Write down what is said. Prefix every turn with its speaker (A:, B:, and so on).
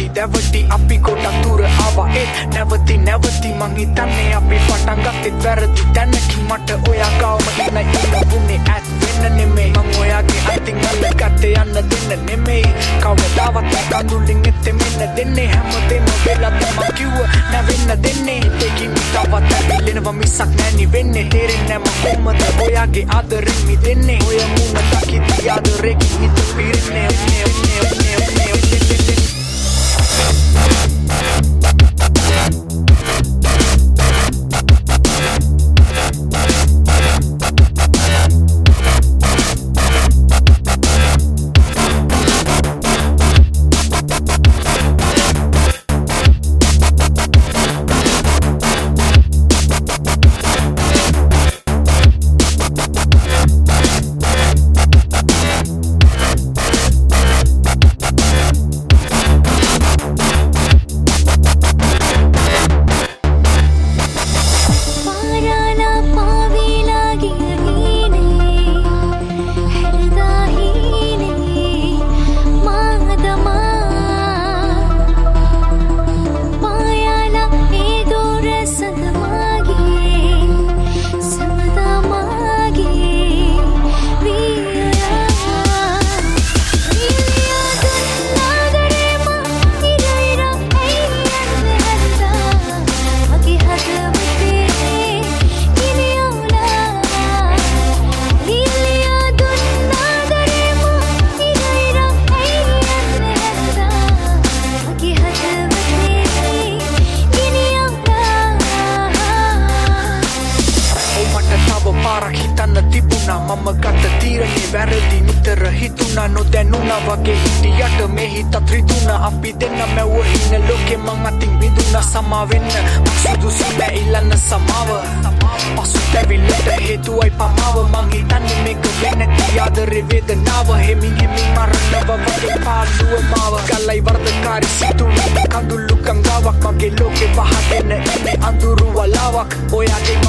A: දැවටි අපි ගොඩක් දුර ආවා නැවති මං හිතන්නේ අපි පටන් ගත්තේ වැරදි තැනකින් මට ඔයා ගාවම ඉන්න වුණේ ඇත් වෙන්න නෙමෙයි මං ඔයාගේ අතින් අල්ලගත්තේ යන්න දෙන්න නෙමෙයි කවදාවත් කඳුලින් එත්තේ මෙන්න දෙන්නේ හැමදේම වෙලා තමා කිව්ව නැවෙන්න දෙන්නේ දෙකින් තවත් ඇවිල්ලෙනවා මිසක් නැනි වෙන්නේ තේරෙන්නේ නැම කොහමද ඔයාගේ ආදරෙන් මිදෙන්නේ ඔය මුණ දකිද්දී ආදරෙකින් හිත පිරෙන්නේ මම ගත තීරණේ වැරදි නිතර හිතුණා නොදැනුණා වගේ හිටියට මේ හිතත් රිදුණා අපි දෙන්න මැව්ව ඉන්න ලෝකෙ මං අතින් බිඳුණා සමා වෙන්න සුදුසු නෑ ඉල්ලන්න සමාව පසුතැවිල්ලට හේතුවයි පමාව මං හිතන්නේ මේක වෙන්නේ ආදරේ වේදනාව හෙමින් මරණව වගේ පාළුව මාව ගලයි වර්ධකාරී සිතුවිලි කඳුළු කංගාවක් මගේ ලෝකෙ වහගෙන ඉන්නේ අඳුරු වලාවක් ඔයාගේ